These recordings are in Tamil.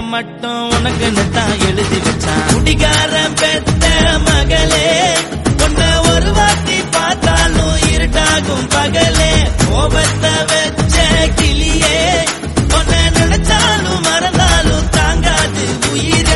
மட்டும் உனக்குன்னு தான் எழுதி வச்சான். குடிகாரன் பெத்த மகளே, உன்னை ஒரு வாட்டி பார்த்தாலும் இருட்டாகும் பகலே. கோபத்தை வச்ச கிளியே, உன்னை நினைச்சாலும் மறந்தாலும் தாங்காது உயிரே.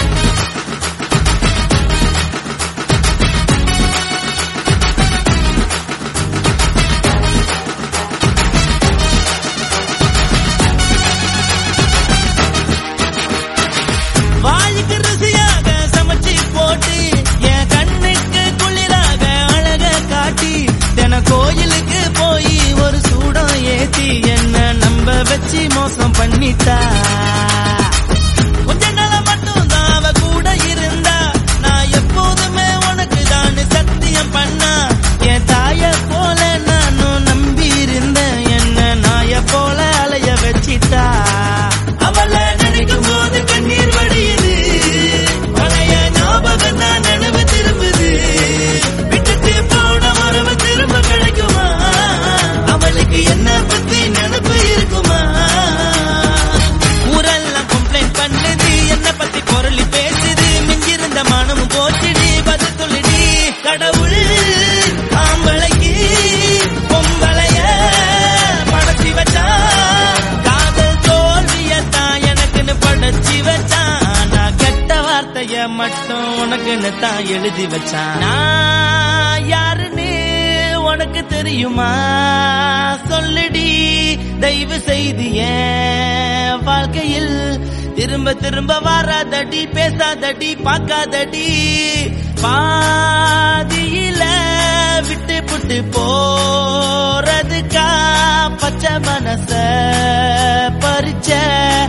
வாய்க்கு ருசியாக சமைச்சு போட்டு என் கண்ணுக்கு குளிராக அழக காட்டி, தின கோயிலுக்கு போய் ஒரு சூடம் ஏத்தி என்ன நம்ப வச்சு மோசம் பண்ணிட்டா. கொஞ்ச நாள மட்டும் தான் அவ கூட இருந்தா, நான் எப்போதுமே உனக்கு தான் சத்தியம் பண்ணா. என் தாய போல நானும் நம்பி இருந்தேன், என்ன நாய போல அலைய வச்சிட்டா. அவளை நினைக்கும் போது கண்ணீர் வடியுது, பழைய ஞாபகம் தான் நினைவு திரும்புது. விட்டுட்டு போன உறவு திரும்ப கிடைக்குமா? அவளுக்கு என்ன பத்தி நினைப்பு இருக்குமா? ஊரெல்லாம் கம்ப்ளைண்ட் பண்ணுது, என்ன பத்தி பொருளி பேசுது. மிஞ்சிருந்த மானமும் போச்சுடி, பதில் சொல்லுடி. கடவுள் ஆம்பளைக்கு பொம்பளைய படைச்சி வச்சா, காதல் தோல்வியத்தான் எனக்குன்னு படைச்சி வச்சான். நான் கெட்ட வார்த்தைய மட்டும் உனக்குன்னு தான் எழுதி வச்சான். நான் யாருன்னு உனக்கு தெரியுமா? சொல்லுடி தயவு செய்து. என் வாழ்க்கையில் திரும்ப திரும்ப வராதடி, பேசாதடி, பார்க்காதடி. பாதியில விட்டு புட்டு போறதுக்கா பச்சை மனச பறிச்ச